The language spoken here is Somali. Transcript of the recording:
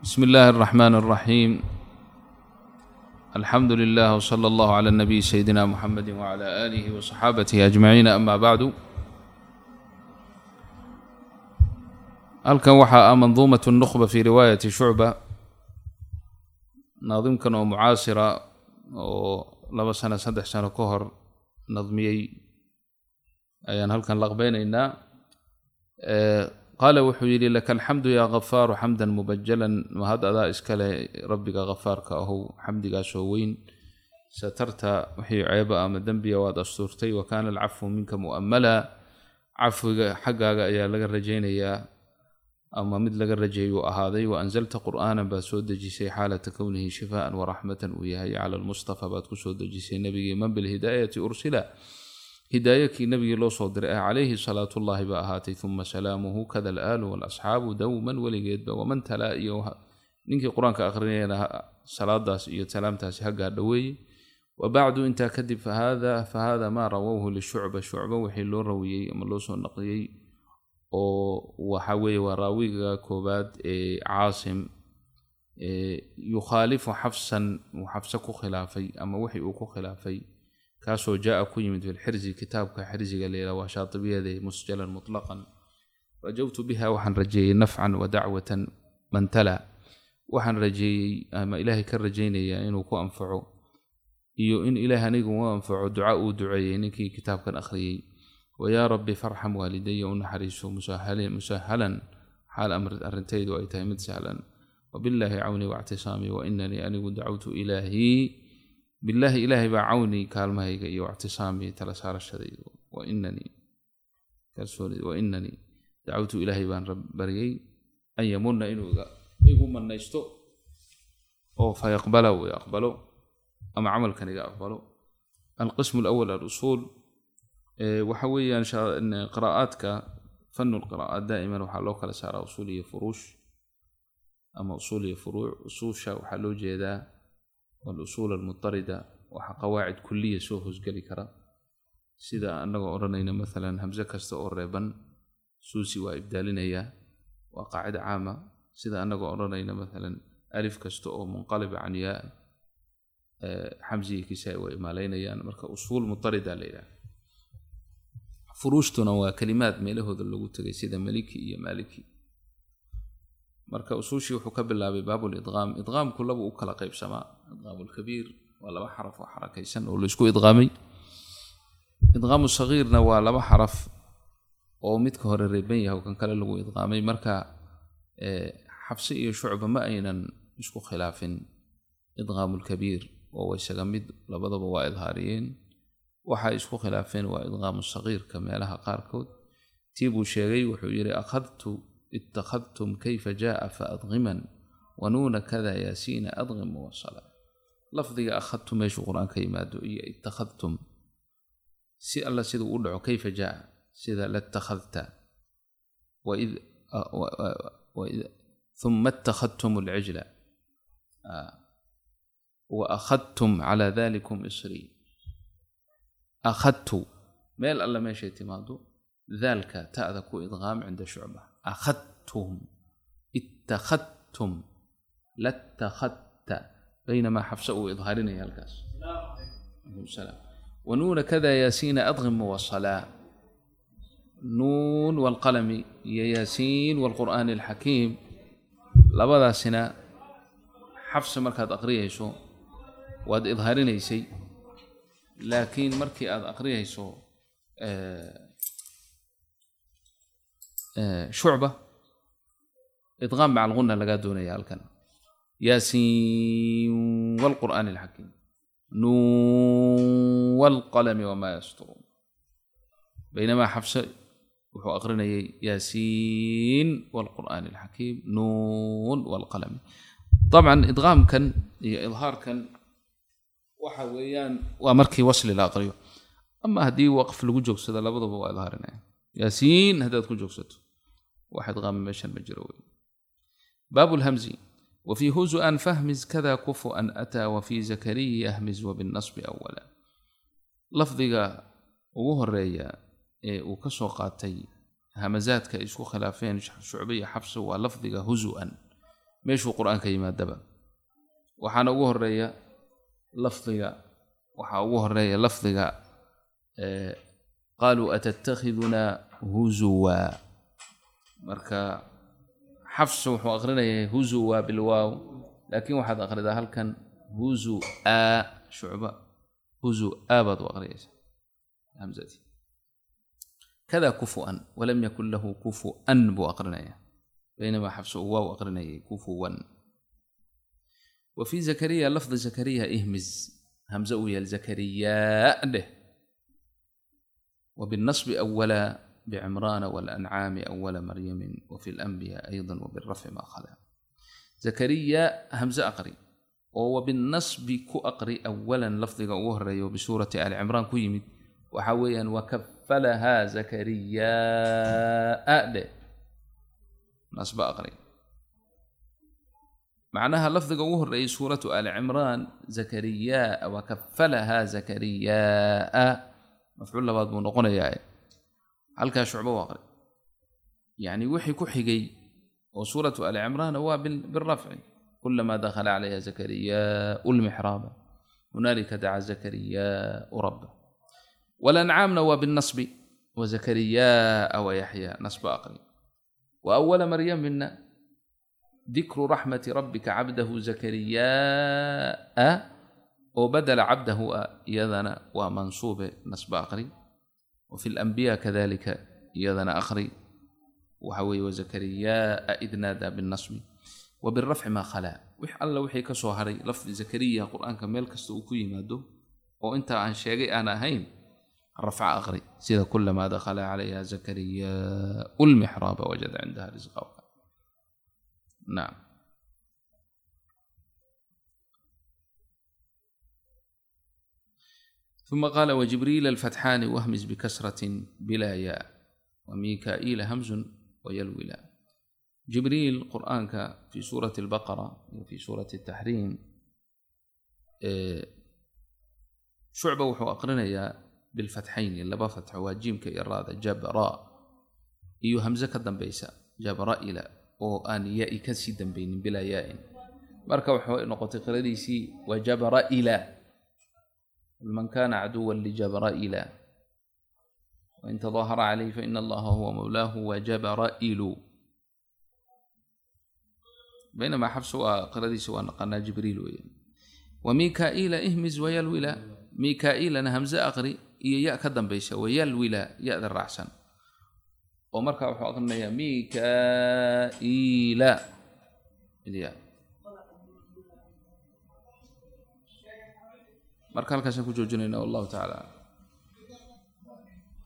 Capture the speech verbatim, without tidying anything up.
بسم الله الرحمن الرحيم. الحمد لله وصلى الله على النبي سيدنا محمد وعلى آله وصحابته أجمعين. أما بعد، halkan waxaa ah manduumaة النخبة في رواية شعبة, naadimkan oo mucaasira oo laba sano saddex sano ka hor nadmiyey ayaan halkan laqbaynaynaa. qaala wuxuu yidhi: laka alxamdu yaa gafaaru xamdan mubajalan, mahad adaa iskale rabbiga gafaarka ahow xamdigaasoo weyn. satarta wixii ceeba ama dembiya waad astuurtay, wa kaana alcafwu minka mu'ammala, cafwiga xaggaaga ayaa laga rajaynayaa ama mid laga rajeeyuu ahaaday. wa anzalta qur'aanan baad soo dejisay xaalata kownihi shifaa'an waraxmatan uu yahay cala almustafa, baad ku soo dejisay nebigii man bilhidaayati ursila, hidaayakii nebigii loo soo diray ah calayhi salaatullaahi ba ahaatay, uma salaamuhu kada alaalu waalasxaabu dowman weligeedba. waman talaa iyo ninkii qur-aanka akhrinayana salaadaas iyo salaamtaasi ha gaadhoweeye. wabacdu intaa kadib fahaada fahaada maa rawowhu lishucba, shucba wixii loo rawiyey ama loo soo naqliyey oo waxa weeye waa raawiga koobaad ee caasim, yukhaalifu xafsan, uu xafse ku khilaafay ama wixii uu ku khilaafay, kaasoo jaa ku yimid filxirzi, kitaabka xirziga leela waa shaatibiyade musjalan mutlaqan. rajawtu biha, waxaan rajeeyey nafcan wa dacwatan man tala, waxaan rajeeyey ama ilaahay ka rajaynayaa inuu ku anfaco iyo in ilaahay anigu u anfaco duca uu duceeyey ninkii kitaabkan akhriyey. wayaa rabbi farxam waalidaya, u naxariiso musahalan xaal arrintaydu ay tahay mid sahlan. wabillaahi cawni waictisaamii, wa inanii anigu dacawtu ilaahii, billaahi ilaahay baa cawni kaalmahayga iyo ictisaamii tala saarashadaydu. wa inanii kalsoonid wa inanii dacawtu ilaahay baan baryey an yamunna inuu igu mannaysto oo fayaqbala uu aqbalo ama camalkan iga aqbalo. alqismu alawal alusuul, waxa weeyaan qiraa'aadka, fanu lqiraa'aat daa'iman waxaa loo kala saaraa usuul iyo furuush ama usuul iyo furuuc. usuusha waxaa loo jeedaa walusuul almutarida, waxa qawaacid kuliya soo hoosgeli kara, sida annagoo odhanayna maalan hamse kasta oo reeban suusi waa ibdaalinayaa, waa qaacida caama. sida annagoo odhanayna maalan alif kasta oo munqaliba can yaa, xamsiyi kisaa waa imaalaynayaan. marka usuul mutarida la yidhaha. furuushtuna waa kalimaad meelahooda lagu tegay sida maliki iyo maaliki. marka usuushii wuxuu ka bilaabay baabulidqaam. idqaamku laba u kala qaybsamaa. idqaamulkabiir waa laba xaraf oo xarakaysan oo laysku idqaamay. idqaamu sagiirna waa laba xaraf oo midka hore reeban yahay oo kan kale lagu idqaamay. marka xabse iyo shucba ma aynan isku khilaafin idqaamulkabiir oo isaga mid, labadaba waa idhaariyeen. waxay isku khilaafeen waa idqaamu sagiirka meelaha qaarkood. tii buu sheegay, wuxuu yidhi: akhadtu ittakhadtum kayfa jaa faadqiman, wanuuna kada yaasiina adqim muwasala. lafdiga akhadtu meeshuu qur-aanka yimaado iyo ittakhadtum si alla siduu u dhaco, kayfa jaa sida latakhadta, uma ittakhadtum alcijla wa akhadtum cala dalikum isrii. akhadtu meel alla meeshay timaado daalka ta'da ku idqaam cinda shucba. akhadtum, ittakhadtum, latakhadta, baynamaa xabse uu idhaarinaya halkaas. wanuuna kada yaasiina adqim muwasalaa. nuun walqalami iyo yaasiin walqur'aani alxakiim, labadaasina xabse markaad aqriyayso waad idhaarinaysay, laakiin markii aad aqriyayso shucba idqaam maca alghunna lagaa doonaya halkan. yaasiin walqur'aani alxakiim, nuun walqalami wamaa yasturuun. baynamaa xabse wuxuu aqrinayay yaasiin walqur'aani alxakiim, nuun walqalami. dabcan idqaamkan iyo idhaarkan waxa weeyaan waa markii wasli la aqriyo. ama haddii waqf lagu joogsado labadaba waa idhaarinaya. yaasiin haddaad ku joogsato wax idqaama meeshan ma jiro wey. baabu lhamzi, wafii huzuan fahmiz kada kufuan ataa, wafii zakariya yahmiz wabinasbi awala. lafdiga ugu horeeya ee uu ka soo qaatay hamazaadka isku khilaafeen shucba iyo xabse waa lafdiga huzuan. meeshuu qur'aanka yimaadaba waxaana ugu horeeya lafdiga waxaa ugu horeeya lafdiga qaaluu atattakhiduna huzuwa marka xafs wuxuu aqrinayay huzuwa bilwaaw laakiin waxaad aqridaa halkan huzu a shucba huzu abad waqriyaysa hamzati kada kufuan walam yakun lahu kufuan bu aqrinaya baynama xafs waaw aqrinayay kufuwan وفي زكريا لفظ زكريا اهمز همزة ويا الزكريا له وبالنصب أولا بعمران والأنعام أول مريم وفي الأنبياء أيضا وبالرفع ما خلا زكريا همزة أقري وبالنصب كو أقري أولا لفظ وهري وبسورة آل عمران كيمد وحويا وكفلها زكريا له نصب أقري معناها لفظ جوه الرئيس سورة آل عمران زكريا وكفلها زكريا مفعول بعض منقنا يا هل كشعبة واقري يعني وحي كحجي وسورة آل عمران هو بالرفع كلما دخل عليها زكريا المحراب هنالك دعا زكريا ربه والأنعام نوى بالنصب وزكريا أو يحيى نصب أقري وأول مريم منا ذكر رحمة ربك عبده زكريا وبدل عبده يذن ومنصوب نصب أقري وفي الأنبياء كذلك يذن أخري وحوي وزكريا إذ نادى بالنصب وبالرفع ما خلا وح الله وحي كسوهري لفظ زكريا قرآن كمال كستوكي ماده وانت عن شيء أنا هين الرفع أغري سيدا كلما دخل عليها زكريا المحراب وجد عندها رزقا نعم ثم قال وجبريل الفتحان واهمز بكسرة بلا ياء وميكائيل همز ويلوي لا جبريل قرآنك في سورة البقرة وفي سورة التحريم شعبة وحو أقرنيا بالفتحين اللي بفتح واجيم كإرادة جبراء إيو همزة كدن بيسا جبراء إلى وأن يأي كسيدا بين بلا ياء مركا وحو نقطة قرديسي وجبراء من كان عدوا لجبرائيل وإن تظاهر عليه فإن الله هو مولاه وجبرائيل بينما حفص وقرديس ونقلنا جبريل وميكائيل اهمز ويلوي لا ميكائيل أنا همزة أقري ياء كدن بيسا ويلوي لا ياء ذا الرعسن ومركا وحو أقرنا يا ميكائيل الياء مركا لك سنكو جوجنين والله تعالى